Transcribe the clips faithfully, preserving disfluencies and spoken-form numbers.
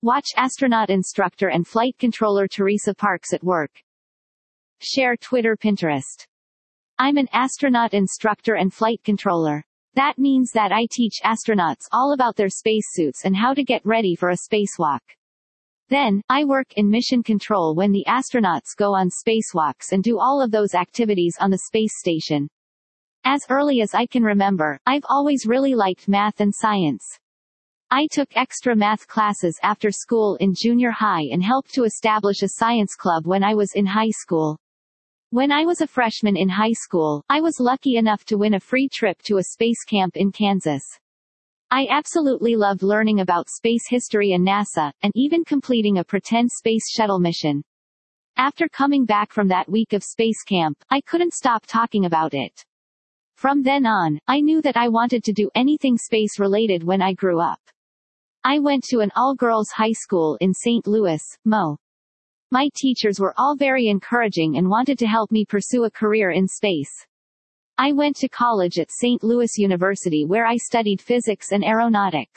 Watch astronaut instructor and flight controller Teresa Parks at work. Share Twitter, Pinterest. I'm an astronaut instructor and flight controller. That means that I teach astronauts all about their spacesuits and how to get ready for a spacewalk. Then, I work in mission control when the astronauts go on spacewalks and do all of those activities on the space station. As early as I can remember, I've always really liked math and science. I took extra math classes after school in junior high and helped to establish a science club when I was in high school. When I was a freshman in high school, I was lucky enough to win a free trip to a space camp in Kansas. I absolutely loved learning about space history and NASA, and even completing a pretend space shuttle mission. After coming back from that week of space camp, I couldn't stop talking about it. From then on, I knew that I wanted to do anything space-related when I grew up. I went to an all-girls high school in Saint Louis, Mo. My teachers were all very encouraging and wanted to help me pursue a career in space. I went to college at Saint Louis University where I studied physics and aeronautics.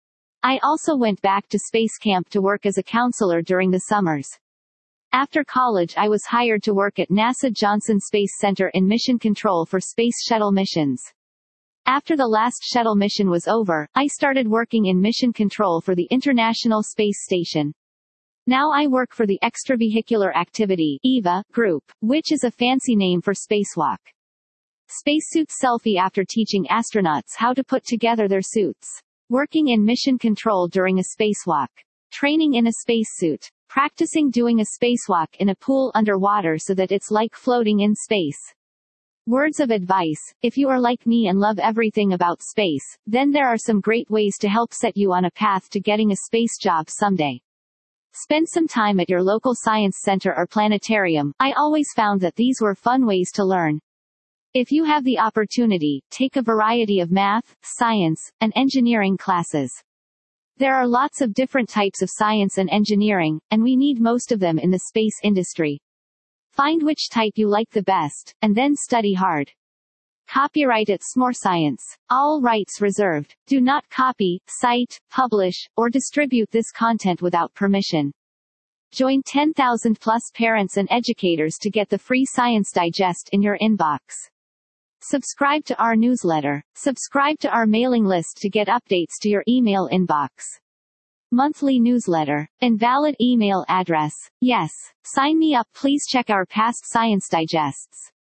I also went back to space camp to work as a counselor during the summers. After college, I was hired to work at NASA Johnson Space Center in mission control for space shuttle missions. After the last shuttle mission was over, I started working in mission control for the International Space Station. Now I work for the Extravehicular Activity (E V A) group, which is a fancy name for spacewalk. Spacesuit selfie after teaching astronauts how to put together their suits. Working in mission control during a spacewalk. Training in a spacesuit. Practicing doing a spacewalk in a pool underwater so that it's like floating in space. Words of advice: if you are like me and love everything about space, then there are some great ways to help set you on a path to getting a space job someday. Spend some time at your local science center or planetarium. I always found that these were fun ways to learn. If you have the opportunity, take a variety of math, science, and engineering classes. There are lots of different types of science and engineering, and we need most of them in the space industry. Find which type you like the best, and then study hard. Copyright at Smorescience. All rights reserved. Do not copy, cite, publish, or distribute this content without permission. Join ten thousand plus parents and educators to get the free Science Digest in your inbox. Subscribe to our newsletter. Subscribe to our mailing list to get updates to your email inbox. Monthly newsletter. Invalid email address. Yes. Sign me up. Please check our past Science Digests.